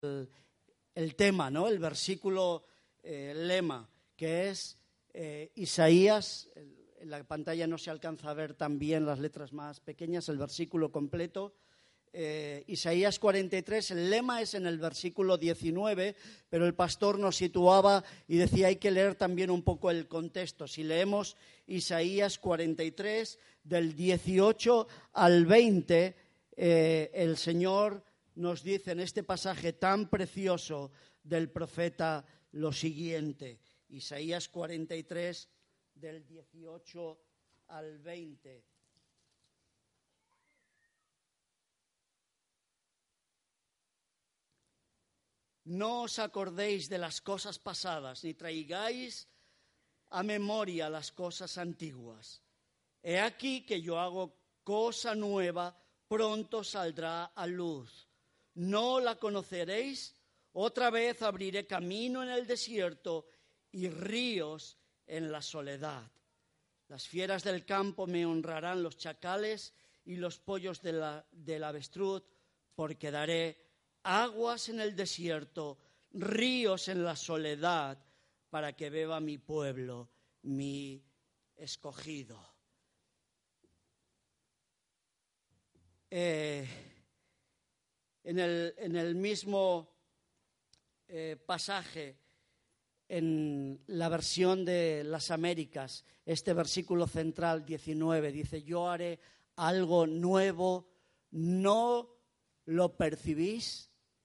el tema, ¿no? El versículo lema, que es Isaías. En la pantalla no se alcanza a ver tan bien las letras más pequeñas, el versículo completo. Isaías 43, el lema es en el versículo 19, pero el pastor nos situaba y decía hay que leer también un poco el contexto. Si leemos Isaías 43, del 18 al 20, el Señor nos dice en este pasaje tan precioso del profeta lo siguiente. Isaías 43, del 18 al 20. No os acordéis de las cosas pasadas, ni traigáis a memoria las cosas antiguas. He aquí que yo hago cosa nueva, pronto saldrá a luz. ¿No la conoceréis? Otra vez abriré camino en el desierto y ríos en la soledad. Las fieras del campo me honrarán, los chacales y los pollos del avestruz, porque daré aguas en el desierto, ríos en la soledad, para que beba mi pueblo, mi escogido. En el mismo pasaje, en la versión de las Américas, este versículo central 19 dice: yo haré algo nuevo, ¿no lo percibís?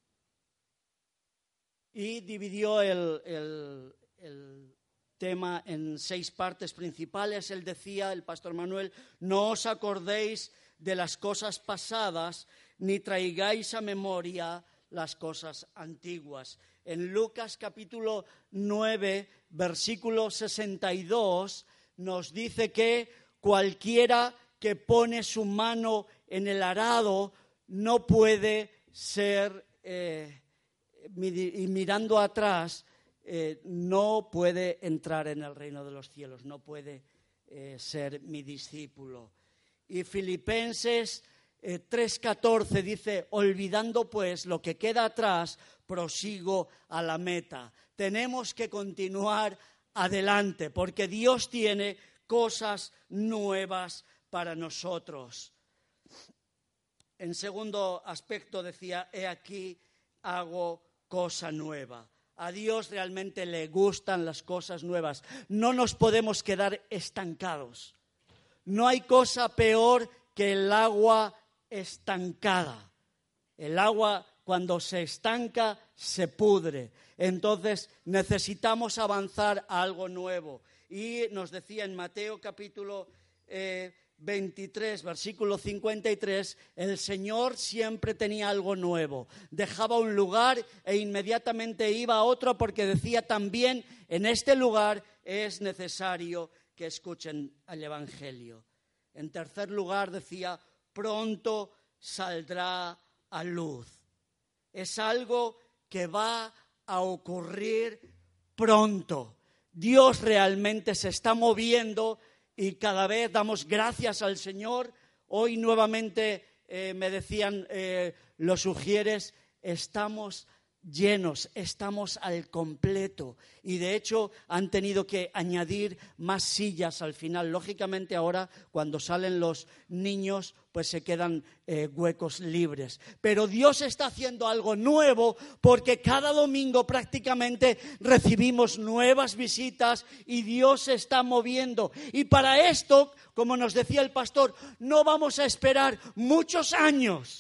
Y dividió el tema en 6 partes principales. Él decía, el pastor Manuel: no os acordéis de las cosas pasadas, ni traigáis a memoria las cosas antiguas. En Lucas capítulo 9, versículo 62, nos dice que cualquiera que pone su mano en el arado no puede ser, y mirando atrás, no puede entrar en el reino de los cielos, no puede ser mi discípulo. Y Filipenses 3:14 dice: olvidando pues lo que queda atrás, prosigo a la meta. Tenemos que continuar adelante porque Dios tiene cosas nuevas para nosotros. En segundo aspecto decía: he aquí hago cosa nueva. A Dios realmente le gustan las cosas nuevas. No nos podemos quedar estancados. No hay cosa peor que el agua estancada. El agua, cuando se estanca, se pudre. Entonces necesitamos avanzar a algo nuevo. Y nos decía en Mateo capítulo 23, versículo 53, el Señor siempre tenía algo nuevo. Dejaba un lugar e inmediatamente iba a otro, porque decía también: en este lugar es necesario que escuchen el Evangelio. En tercer lugar decía: pronto saldrá a luz. Es algo que va a ocurrir pronto. Dios realmente se está moviendo y cada vez damos gracias al Señor. Hoy nuevamente me decían los ujieres, estamos llenos, estamos al completo, y de hecho han tenido que añadir más sillas al final. Lógicamente ahora cuando salen los niños pues se quedan huecos libres, pero Dios está haciendo algo nuevo, porque cada domingo prácticamente recibimos nuevas visitas y Dios se está moviendo. Y para esto, como nos decía el pastor, no vamos a esperar muchos años.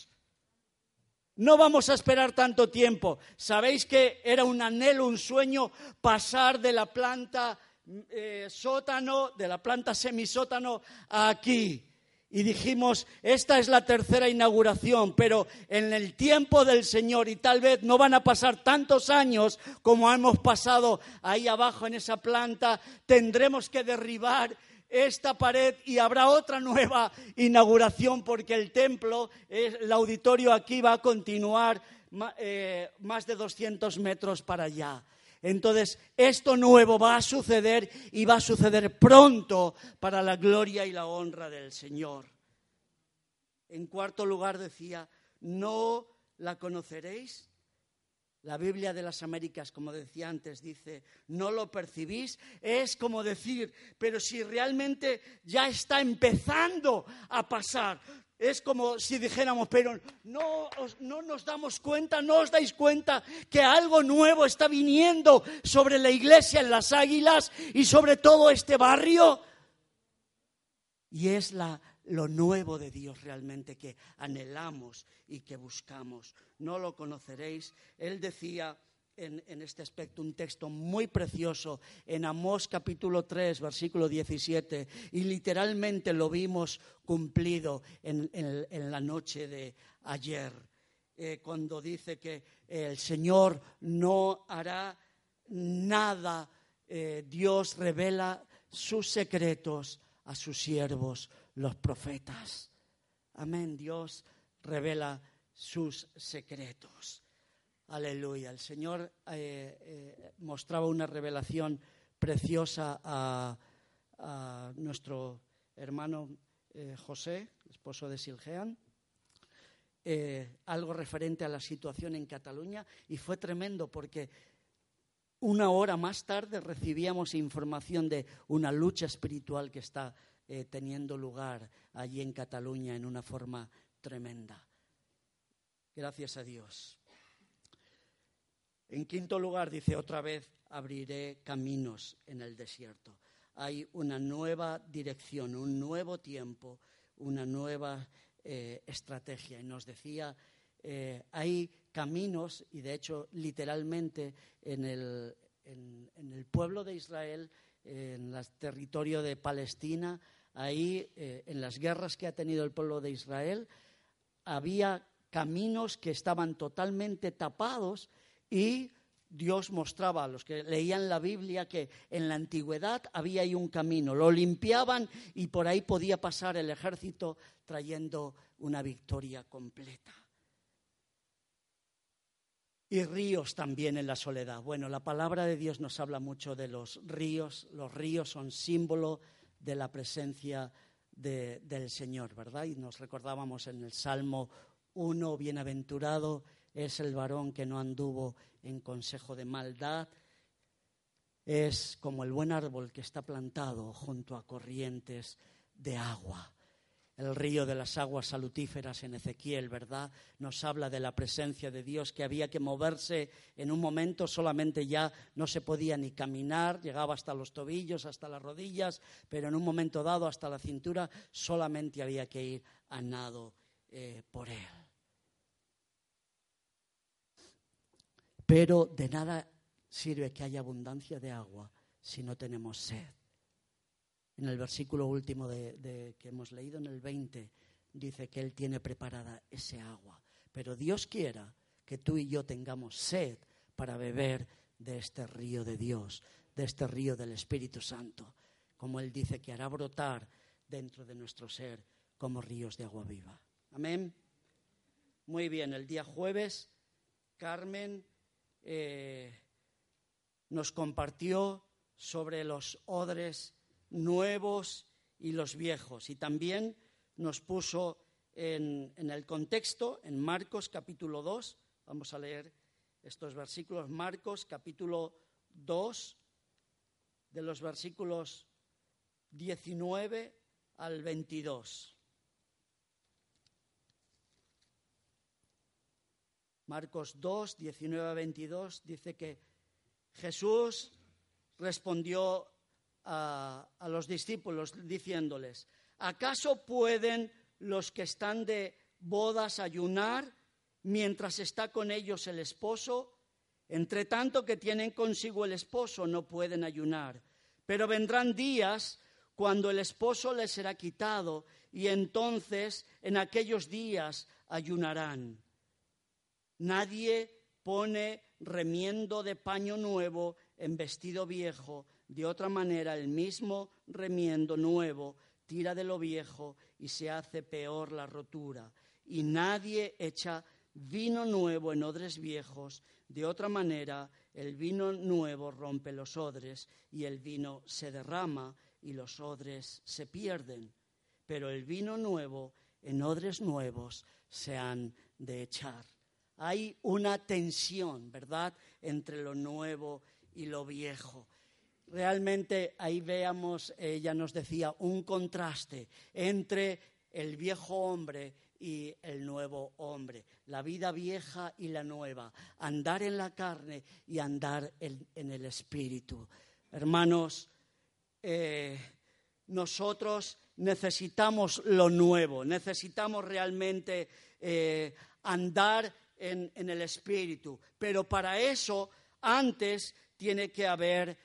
No vamos a esperar tanto tiempo. Sabéis que era un anhelo, un sueño, pasar de la planta sótano, de la planta semisótano a aquí. Y dijimos, esta es la tercera inauguración, pero en el tiempo del Señor, y tal vez no van a pasar tantos años como hemos pasado ahí abajo en esa planta, tendremos que derribar esta pared y habrá otra nueva inauguración, porque el templo, el auditorio aquí va a continuar más de 200 metros para allá. Entonces, esto nuevo va a suceder, y va a suceder pronto, para la gloria y la honra del Señor. En cuarto lugar decía: ¿no la conoceréis? La Biblia de las Américas, como decía antes, dice, no lo percibís. Es como decir, pero si realmente ya está empezando a pasar. Es como si dijéramos, pero no nos damos cuenta, no os dais cuenta que algo nuevo está viniendo sobre la iglesia en Las Águilas y sobre todo este barrio. Y es lo nuevo de Dios realmente que anhelamos y que buscamos. No lo conoceréis. Él decía en este aspecto un texto muy precioso en Amós capítulo 3, versículo 17, y literalmente lo vimos cumplido en la noche de ayer, cuando dice que el Señor no hará nada. Dios revela sus secretos a sus siervos, los profetas. Amén. Dios revela sus secretos. Aleluya. El Señor mostraba una revelación preciosa a nuestro hermano José, esposo de Siljean, algo referente a la situación en Cataluña, y fue tremendo porque una hora más tarde recibíamos información de una lucha espiritual que está teniendo lugar allí en Cataluña en una forma tremenda. Gracias a Dios. En quinto lugar, dice otra vez, abriré caminos en el desierto. Hay una nueva dirección, un nuevo tiempo, una nueva estrategia. Y nos decía, hay caminos, y de hecho literalmente en el pueblo de Israel, en el territorio de Palestina, ahí en las guerras que ha tenido el pueblo de Israel, había caminos que estaban totalmente tapados. Y Dios mostraba a los que leían la Biblia que en la antigüedad había ahí un camino. Lo limpiaban y por ahí podía pasar el ejército trayendo una victoria completa. Y ríos también en la soledad. Bueno, la palabra de Dios nos habla mucho de los ríos. Los ríos son símbolo de la presencia del Señor, ¿verdad? Y nos recordábamos en el Salmo 1, bienaventurado es el varón que no anduvo en consejo de maldad, es como el buen árbol que está plantado junto a corrientes de agua. El río de las aguas salutíferas en Ezequiel, ¿verdad? Nos habla de la presencia de Dios, que había que moverse en un momento, solamente ya no se podía ni caminar, llegaba hasta los tobillos, hasta las rodillas, pero en un momento dado hasta la cintura solamente había que ir a nado por él. Pero de nada sirve que haya abundancia de agua si no tenemos sed. En el versículo último que hemos leído, en el 20, dice que Él tiene preparada ese agua. Pero Dios quiera que tú y yo tengamos sed para beber de este río de Dios, de este río del Espíritu Santo, como Él dice que hará brotar dentro de nuestro ser como ríos de agua viva. Amén. Muy bien, el día jueves, Carmen nos compartió sobre los odres nuevos y los viejos, y también nos puso en el contexto, en Marcos capítulo 2, vamos a leer estos versículos, Marcos capítulo 2, de los versículos 19 al 22. Marcos 2, 19 a 22, dice que Jesús respondió a los discípulos diciéndoles: ¿acaso pueden los que están de bodas ayunar mientras está con ellos el esposo? Entre tanto que tienen consigo el esposo no pueden ayunar, pero vendrán días cuando el esposo les será quitado y entonces en aquellos días ayunarán. Nadie pone remiendo de paño nuevo en vestido viejo. De otra manera, el mismo remiendo nuevo tira de lo viejo y se hace peor la rotura. Y nadie echa vino nuevo en odres viejos. De otra manera, el vino nuevo rompe los odres y el vino se derrama y los odres se pierden. Pero el vino nuevo en odres nuevos se han de echar. Hay una tensión, ¿verdad?, entre lo nuevo y lo viejo. Realmente ahí veamos, ella nos decía, un contraste entre el viejo hombre y el nuevo hombre, la vida vieja y la nueva, andar en la carne y andar en el espíritu. Hermanos, nosotros necesitamos lo nuevo, necesitamos realmente andar en el espíritu, pero para eso antes tiene que haber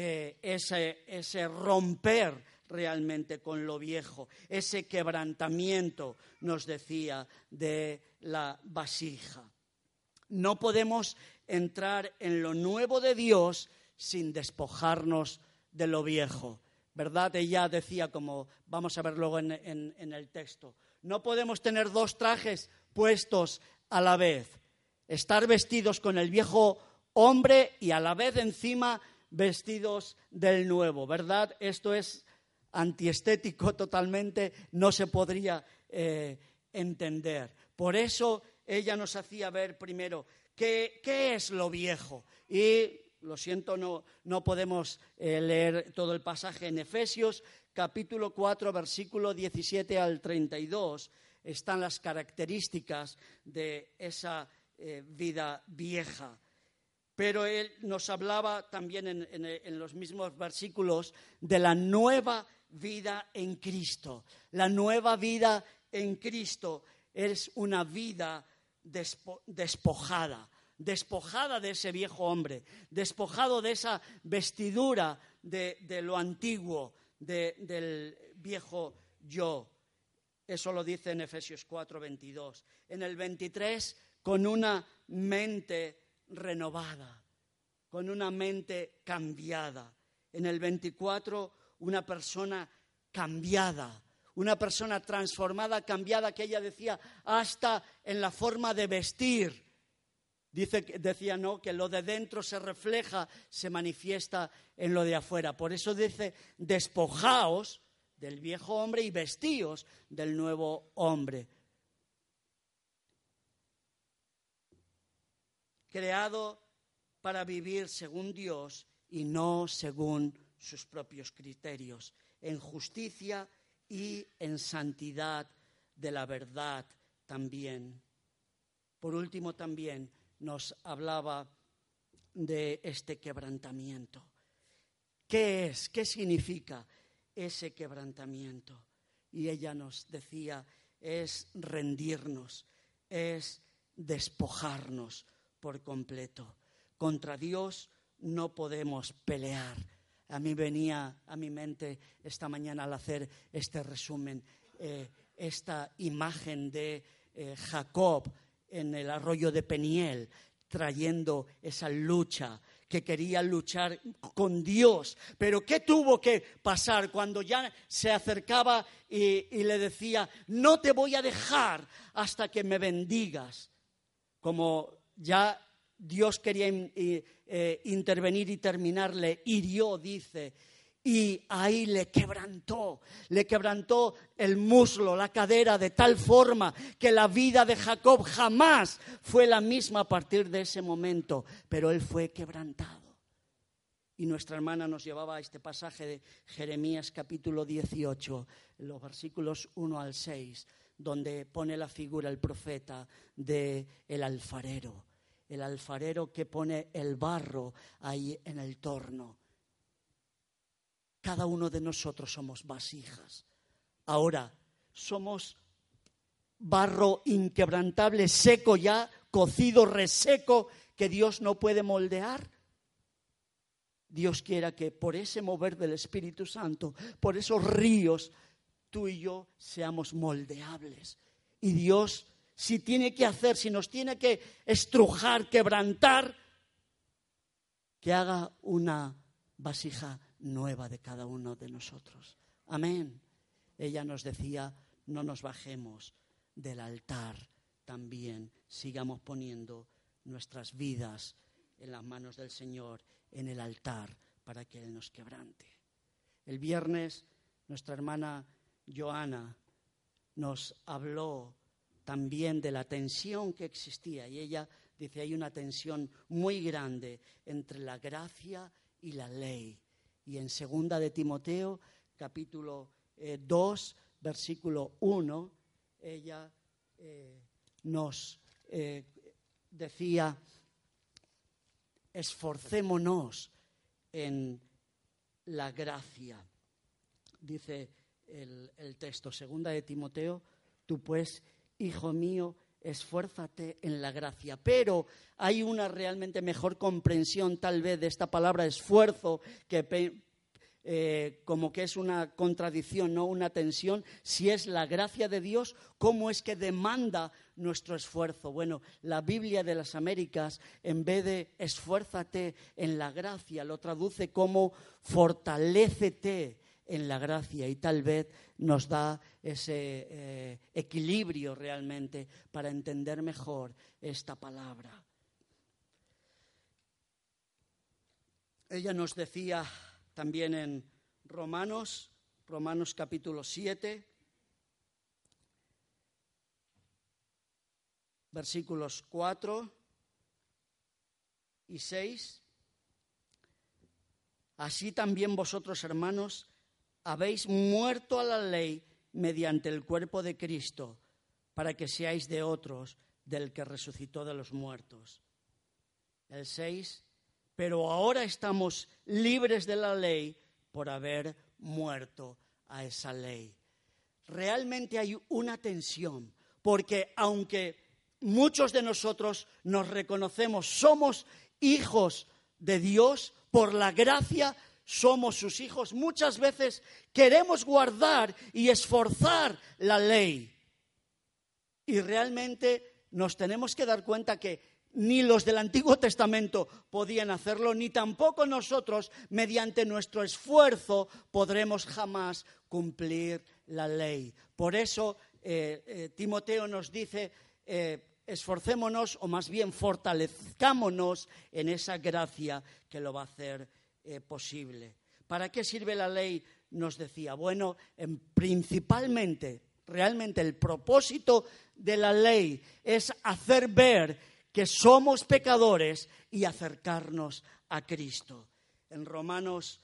ese romper realmente con lo viejo, ese quebrantamiento, nos decía, de la vasija. No podemos entrar en lo nuevo de Dios sin despojarnos de lo viejo, ¿verdad? Ella decía, como vamos a ver luego en el texto, no podemos tener dos trajes puestos a la vez, estar vestidos con el viejo hombre y a la vez encima vestidos del nuevo, ¿verdad? Esto es antiestético totalmente, no se podría entender. Por eso ella nos hacía ver primero qué es lo viejo. Y lo siento, no podemos leer todo el pasaje en Efesios, capítulo 4, versículo 17 al 32, están las características de esa vida vieja. Pero él nos hablaba también en los mismos versículos de la nueva vida en Cristo. La nueva vida en Cristo es una vida despojada de ese viejo hombre, despojado de esa vestidura de lo antiguo, del viejo yo. Eso lo dice en Efesios 4, 22. En el 23, con una mente renovada, con una mente cambiada. En el 24, una persona cambiada, una persona transformada, cambiada, que ella decía hasta en la forma de vestir. Decía, no, que lo de dentro se refleja, se manifiesta en lo de afuera. Por eso dice, despojaos del viejo hombre y vestíos del nuevo hombre. Creado para vivir según Dios y no según sus propios criterios, en justicia y en santidad de la verdad también. Por último, también nos hablaba de este quebrantamiento. ¿Qué es? ¿Qué significa ese quebrantamiento? Y ella nos decía, es rendirnos, es despojarnos por completo. Contra Dios no podemos pelear. A mí venía a mi mente esta mañana al hacer este resumen, esta imagen de Jacob en el arroyo de Peniel, trayendo esa lucha, que quería luchar con Dios. Pero ¿qué tuvo que pasar cuando ya se acercaba y le decía, no te voy a dejar hasta que me bendigas? Como ya Dios quería intervenir y terminar, le hirió, dice, y ahí le quebrantó el muslo, la cadera, de tal forma que la vida de Jacob jamás fue la misma a partir de ese momento, pero él fue quebrantado. Y nuestra hermana nos llevaba a este pasaje de Jeremías capítulo 18, los versículos 1 al 6, donde pone la figura el profeta del alfarero. El alfarero que pone el barro ahí en el torno. Cada uno de nosotros somos vasijas. Ahora, somos barro inquebrantable, seco ya, cocido, reseco, que Dios no puede moldear. Dios quiera que por ese mover del Espíritu Santo, por esos ríos, tú y yo seamos moldeables. Y Dios, si tiene que hacer, si nos tiene que estrujar, quebrantar, que haga una vasija nueva de cada uno de nosotros. Amén. Ella nos decía, no nos bajemos del altar también, sigamos poniendo nuestras vidas en las manos del Señor, en el altar, para que Él nos quebrante. El viernes, nuestra hermana Joana nos habló también de la tensión que existía. Y ella dice, hay una tensión muy grande entre la gracia y la ley. Y en 2 de Timoteo, capítulo 2, versículo 1, ella nos decía, esforcémonos en la gracia. Dice el texto, 2 de Timoteo, tú pues, hijo mío, esfuérzate en la gracia. Pero hay una realmente mejor comprensión tal vez de esta palabra esfuerzo, que como que es una contradicción, no una tensión. Si es la gracia de Dios, ¿cómo es que demanda nuestro esfuerzo? Bueno, la Biblia de las Américas, en vez de esfuérzate en la gracia, lo traduce como fortalécete en la gracia, y tal vez nos da ese equilibrio realmente para entender mejor esta palabra. Ella nos decía también en Romanos capítulo 7, versículos 4 y 6. Así también vosotros, hermanos, habéis muerto a la ley mediante el cuerpo de Cristo, para que seáis de otros, del que resucitó de los muertos. El 6, pero ahora estamos libres de la ley por haber muerto a esa ley. Realmente hay una tensión, porque aunque muchos de nosotros nos reconocemos, somos hijos de Dios, por la gracia somos sus hijos, muchas veces queremos guardar y esforzar la ley. Y realmente nos tenemos que dar cuenta que ni los del Antiguo Testamento podían hacerlo, ni tampoco nosotros, mediante nuestro esfuerzo, podremos jamás cumplir la ley. Por eso Timoteo nos dice, esforcémonos, o más bien fortalezcámonos en esa gracia que lo va a hacer posible. ¿Para qué sirve la ley? Nos decía, bueno, principalmente, realmente el propósito de la ley es hacer ver que somos pecadores y acercarnos a Cristo. En Romanos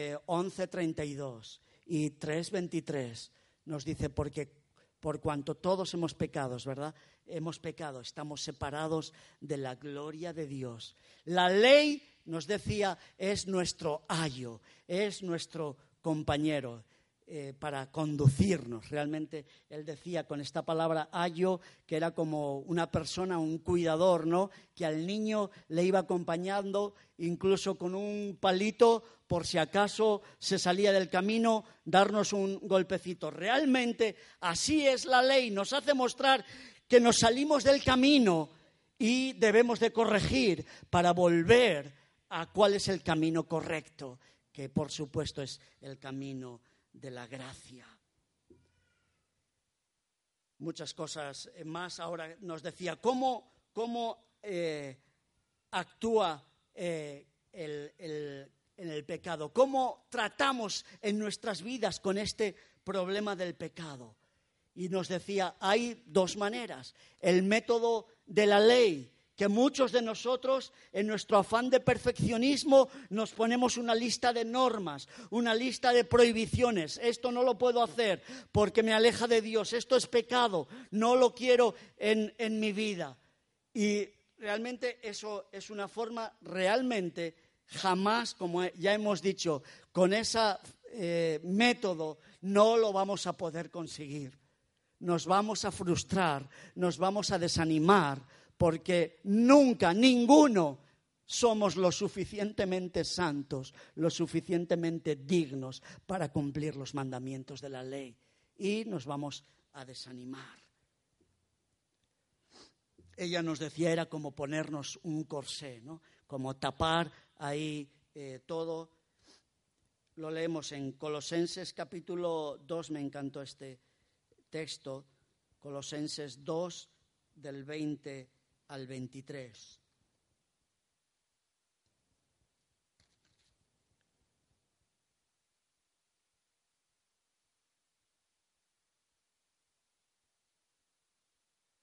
11:32 y 3:23 nos dice, porque por cuanto todos hemos pecado, ¿verdad? Hemos pecado, estamos separados de la gloria de Dios. La ley, nos decía, es nuestro ayo, es nuestro compañero para conducirnos. Realmente él decía con esta palabra ayo que era como una persona, un cuidador, ¿no? Que al niño le iba acompañando incluso con un palito por si acaso se salía del camino, darnos un golpecito. Realmente así es la ley, nos hace mostrar que nos salimos del camino y debemos de corregir para volver a cuál es el camino correcto, que por supuesto es el camino de la gracia. Muchas cosas más. Ahora nos decía cómo actúa en el pecado, cómo tratamos en nuestras vidas con este problema del pecado. Y nos decía, hay dos maneras. El método de la ley, que muchos de nosotros, en nuestro afán de perfeccionismo, nos ponemos una lista de normas, una lista de prohibiciones. Esto no lo puedo hacer porque me aleja de Dios. Esto es pecado, no lo quiero en mi vida. Y realmente eso es una forma, realmente jamás, como ya hemos dicho, con ese método no lo vamos a poder conseguir. Nos vamos a frustrar, nos vamos a desanimar, porque nunca, ninguno, somos lo suficientemente santos, lo suficientemente dignos para cumplir los mandamientos de la ley. Y nos vamos a desanimar. Ella nos decía, era como ponernos un corsé, ¿no? Como tapar ahí todo. Lo leemos en Colosenses capítulo 2, me encantó este texto, Colosenses 2, del 20 al 23.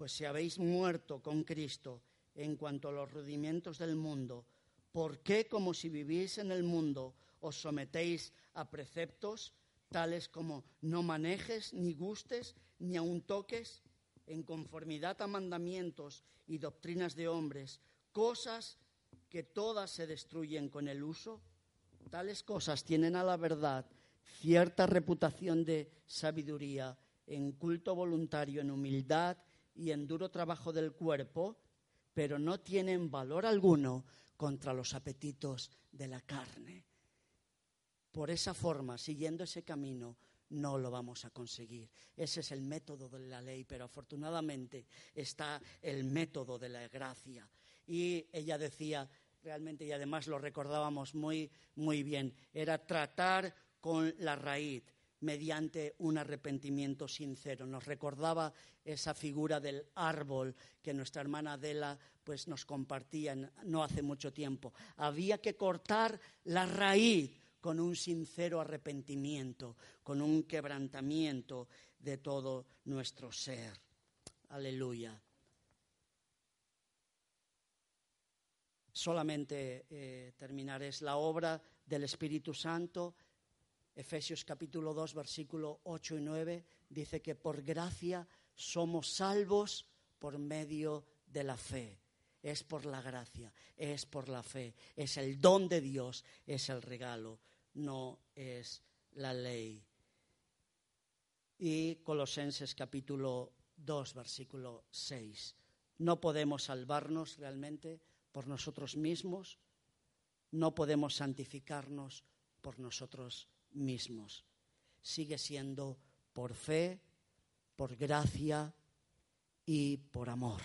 Pues si habéis muerto con Cristo en cuanto a los rudimientos del mundo, ¿por qué, como si vivís en el mundo, os sometéis a preceptos tales como no manejes, ni gustes, ni aun toques, en conformidad a mandamientos y doctrinas de hombres, cosas que todas se destruyen con el uso? Tales cosas tienen a la verdad cierta reputación de sabiduría, en culto voluntario, en humildad y en duro trabajo del cuerpo, pero no tienen valor alguno contra los apetitos de la carne. Por esa forma, siguiendo ese camino, no lo vamos a conseguir. Ese es el método de la ley, pero afortunadamente está el método de la gracia. Y ella decía, realmente, y además lo recordábamos muy, muy bien, era tratar con la raíz mediante un arrepentimiento sincero. Nos recordaba esa figura del árbol que nuestra hermana Adela pues, nos compartía no hace mucho tiempo. Había que cortar la raíz con un sincero arrepentimiento, con un quebrantamiento de todo nuestro ser. Aleluya. Solamente terminaré, es la obra del Espíritu Santo. Efesios capítulo 2, versículo 8 y 9, dice que por gracia somos salvos por medio de la fe. Es por la gracia, es por la fe, es el don de Dios, es el regalo, no es la ley. Y Colosenses capítulo 2, versículo 6. No podemos salvarnos realmente por nosotros mismos, no podemos santificarnos por nosotros mismos. Sigue siendo por fe, por gracia y por amor.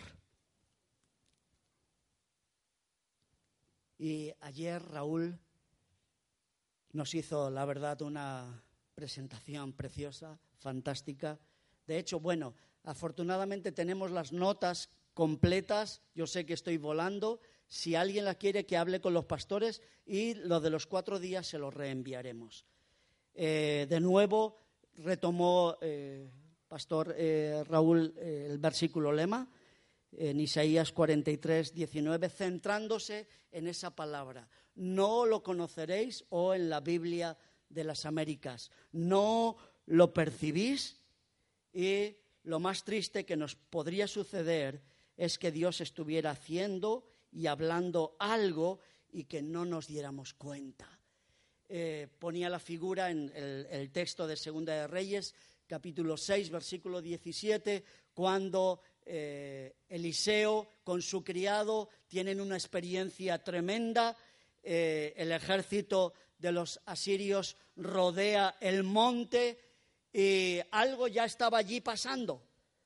Y ayer Raúl nos hizo, la verdad, una presentación preciosa, fantástica. De hecho, bueno, afortunadamente tenemos las notas completas. Yo sé que estoy volando. Si alguien la quiere, que hable con los pastores y lo de los 4 días se lo reenviaremos. De nuevo retomó Pastor Raúl el versículo lema en Isaías 43, 19, centrándose en esa palabra. No lo conoceréis, o en la Biblia de las Américas, no lo percibís. Y lo más triste que nos podría suceder es que Dios estuviera haciendo y hablando algo y que no nos diéramos cuenta. Ponía la figura en el texto de Segunda de Reyes, capítulo 6, versículo 17, cuando Eliseo con su criado tienen una experiencia tremenda. El ejército de los asirios rodea el monte y algo ya estaba allí pasando,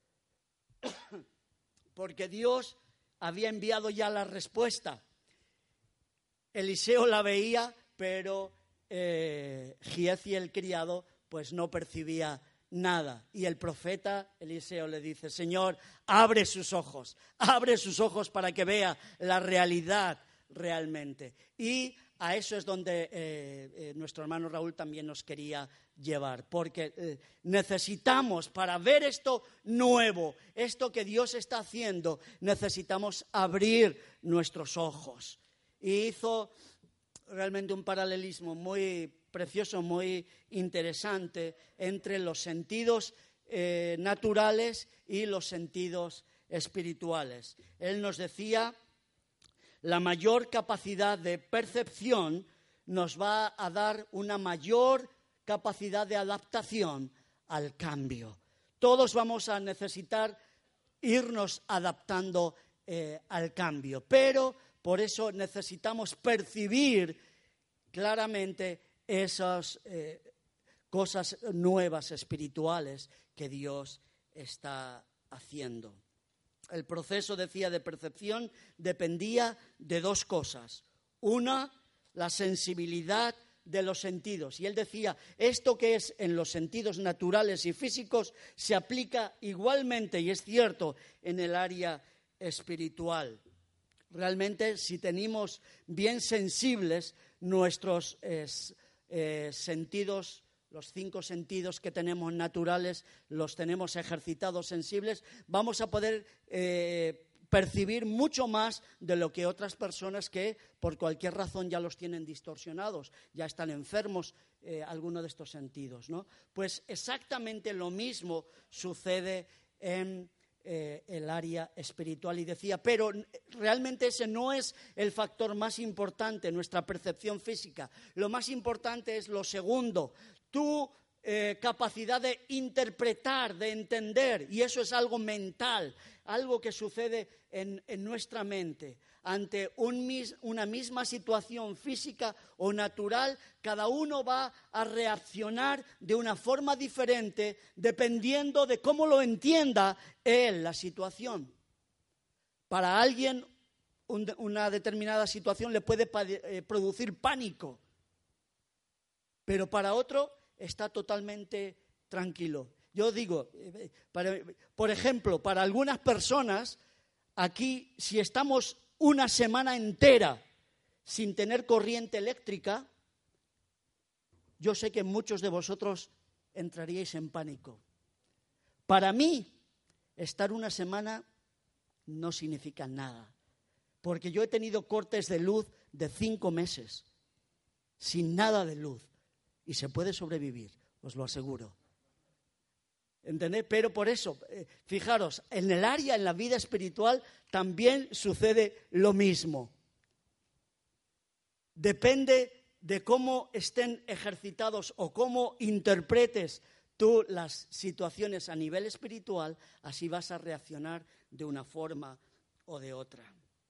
porque Dios había enviado ya la respuesta. Eliseo la veía, pero Giezi, el criado, pues no percibía nada. Y el profeta Eliseo le dice: Señor, abre sus ojos para que vea la realidad realmente. Y a eso es donde nuestro hermano Raúl también nos quería llevar, porque necesitamos, para ver esto nuevo, esto que Dios está haciendo, necesitamos abrir nuestros ojos. Y hizo realmente un paralelismo muy precioso, muy interesante entre los sentidos naturales y los sentidos espirituales. Él nos decía: la mayor capacidad de percepción nos va a dar una mayor capacidad de adaptación al cambio. Todos vamos a necesitar irnos adaptando al cambio, pero por eso necesitamos percibir claramente esas cosas nuevas espirituales que Dios está haciendo. El proceso, decía, de percepción dependía de 2 cosas. Una, la sensibilidad de los sentidos. Y él decía, esto que es en los sentidos naturales y físicos se aplica igualmente, y es cierto, en el área espiritual. Realmente, si tenemos bien sensibles nuestros sentidos los 5 sentidos que tenemos naturales, los tenemos ejercitados, sensibles, vamos a poder percibir mucho más de lo que otras personas que por cualquier razón ya los tienen distorsionados, ya están enfermos alguno de estos sentidos, ¿no? Pues exactamente lo mismo sucede en el área espiritual. Y decía, pero realmente ese no es el factor más importante, nuestra percepción física. Lo más importante es lo segundo, tu capacidad de interpretar, de entender, y eso es algo mental, algo que sucede en nuestra mente. Ante una misma situación física o natural, cada uno va a reaccionar de una forma diferente dependiendo de cómo lo entienda él la situación. Para alguien, una determinada situación le puede producir pánico, pero para otro está totalmente tranquilo. Yo digo, por ejemplo, para algunas personas, aquí, si estamos una semana entera sin tener corriente eléctrica, yo sé que muchos de vosotros entraríais en pánico. Para mí, estar una semana no significa nada, porque yo he tenido cortes de luz de 5 meses, sin nada de luz, y se puede sobrevivir, os lo aseguro. ¿Entendéis? Pero por eso, fijaros, en el área, en la vida espiritual, también sucede lo mismo. Depende de cómo estén ejercitados o cómo interpretes tú las situaciones a nivel espiritual, así vas a reaccionar de una forma o de otra.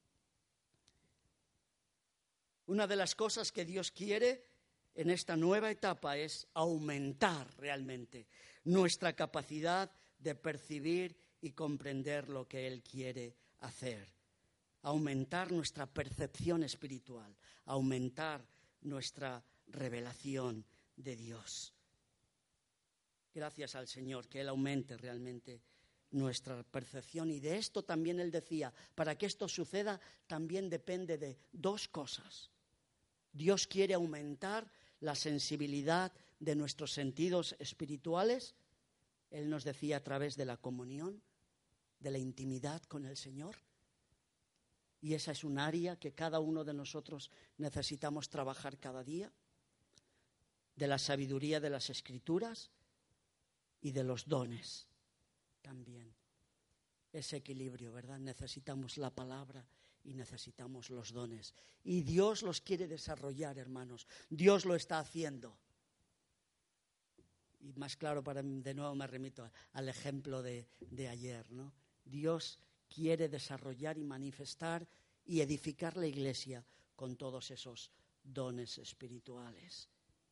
Una de las cosas que Dios quiere en esta nueva etapa es aumentar realmente nuestra capacidad de percibir y comprender lo que Él quiere hacer. Aumentar nuestra percepción espiritual, aumentar nuestra revelación de Dios. Gracias al Señor, que Él aumente realmente nuestra percepción. Y de esto también Él decía, para que esto suceda también depende de 2 cosas. Dios quiere aumentar la sensibilidad de nuestros sentidos espirituales. Él nos decía a través de la comunión, de la intimidad con el Señor. Y esa es un área que cada uno de nosotros necesitamos trabajar cada día. De la sabiduría de las Escrituras y de los dones también. Ese equilibrio, ¿verdad? Necesitamos la palabra y necesitamos los dones. Y Dios los quiere desarrollar, hermanos. Dios lo está haciendo. Y más claro, de nuevo me remito al ejemplo de ayer, ¿no? Dios quiere desarrollar y manifestar y edificar la iglesia con todos esos dones espirituales.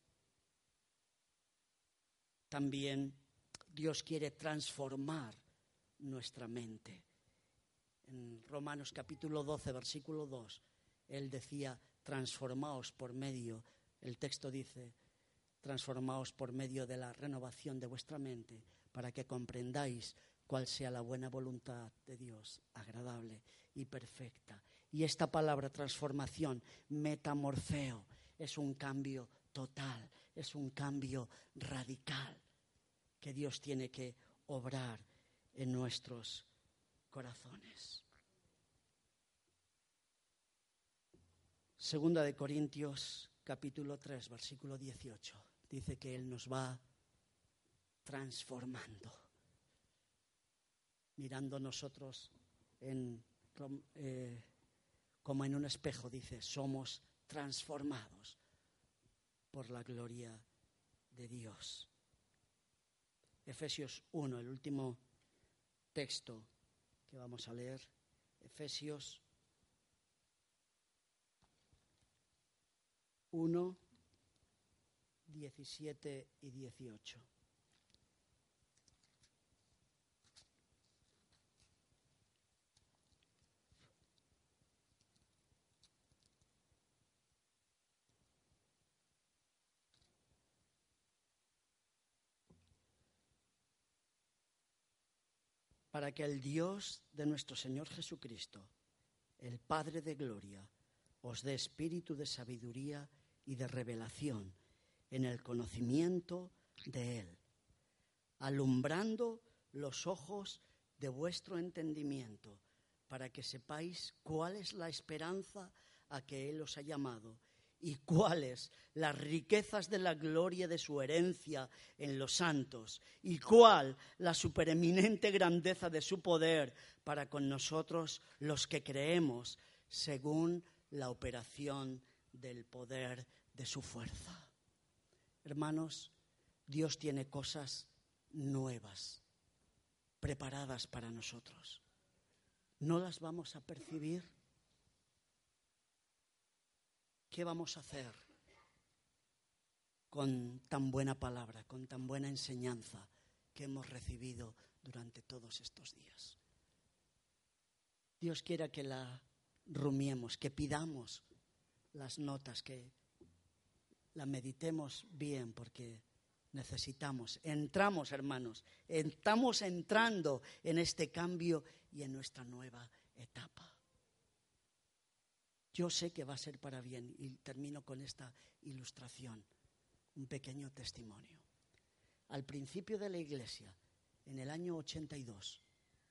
También Dios quiere transformar nuestra mente. En Romanos capítulo 12, versículo 2, Él decía, transformaos por medio, el texto dice, transformaos por medio de la renovación de vuestra mente, para que comprendáis cuál sea la buena voluntad de Dios, agradable y perfecta. Y esta palabra transformación, metamorfeo, es un cambio total, es un cambio radical que Dios tiene que obrar en nuestros corazones. Segunda de Corintios, capítulo 3, versículo 18, dice que Él nos va transformando, mirando nosotros como en un espejo, dice, somos transformados por la gloria de Dios. Efesios 1, el último texto que vamos a leer, Efesios 1, 17 y 18. Para que el Dios de nuestro Señor Jesucristo, el Padre de gloria, os dé espíritu de sabiduría y de revelación en el conocimiento de Él, alumbrando los ojos de vuestro entendimiento, para que sepáis cuál es la esperanza a que Él os ha llamado y cuáles las riquezas de la gloria de su herencia en los santos y cuál la supereminente grandeza de su poder para con nosotros los que creemos, según la operación del poder de su fuerza. Hermanos, Dios tiene cosas nuevas preparadas para nosotros. ¿No las vamos a percibir? ¿Qué vamos a hacer con tan buena palabra, con tan buena enseñanza que hemos recibido durante todos estos días? Dios quiera que la rumiemos, que pidamos las notas, que la meditemos bien, porque necesitamos, entramos, hermanos, estamos entrando en este cambio y en nuestra nueva etapa. Yo sé que va a ser para bien y termino con esta ilustración, un pequeño testimonio. Al principio de la iglesia, en el año 82,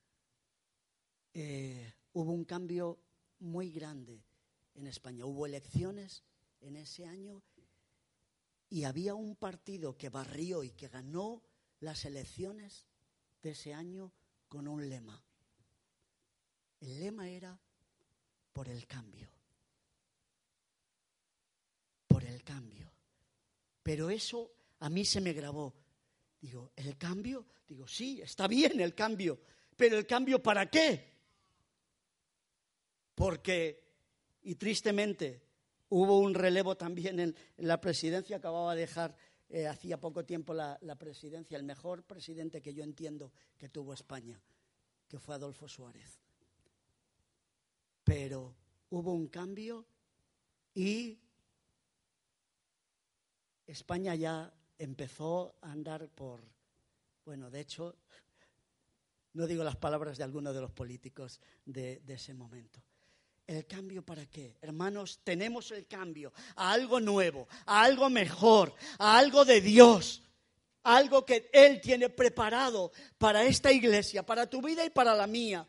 hubo un cambio muy grande en España. Hubo elecciones en ese año y había un partido que barrió y que ganó las elecciones de ese año con un lema. El lema era por el cambio. Por el cambio. Pero eso a mí se me grabó. Digo, ¿el cambio? Digo, sí, está bien el cambio. ¿Pero el cambio para qué? Porque, y tristemente, hubo un relevo también en la presidencia. Acababa de dejar hacía poco tiempo la presidencia, el mejor presidente que yo entiendo que tuvo España, que fue Adolfo Suárez. Pero hubo un cambio y España ya empezó a andar de hecho, no digo las palabras de alguno de los políticos de ese momento. ¿El cambio para qué? Hermanos, tenemos el cambio a algo nuevo, a algo mejor, a algo de Dios, algo que Él tiene preparado para esta iglesia, para tu vida y para la mía.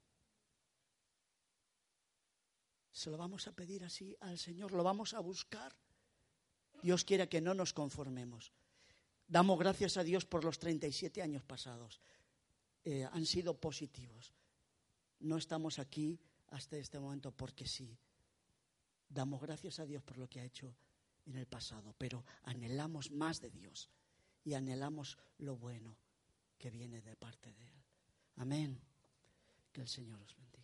Se lo vamos a pedir así al Señor, lo vamos a buscar. Dios quiere que no nos conformemos. Damos gracias a Dios por los 37 años pasados. Han sido positivos. No estamos aquí hasta este momento porque sí. Damos gracias a Dios por lo que ha hecho en el pasado, pero anhelamos más de Dios y anhelamos lo bueno que viene de parte de Él. Amén. Que el Señor os bendiga.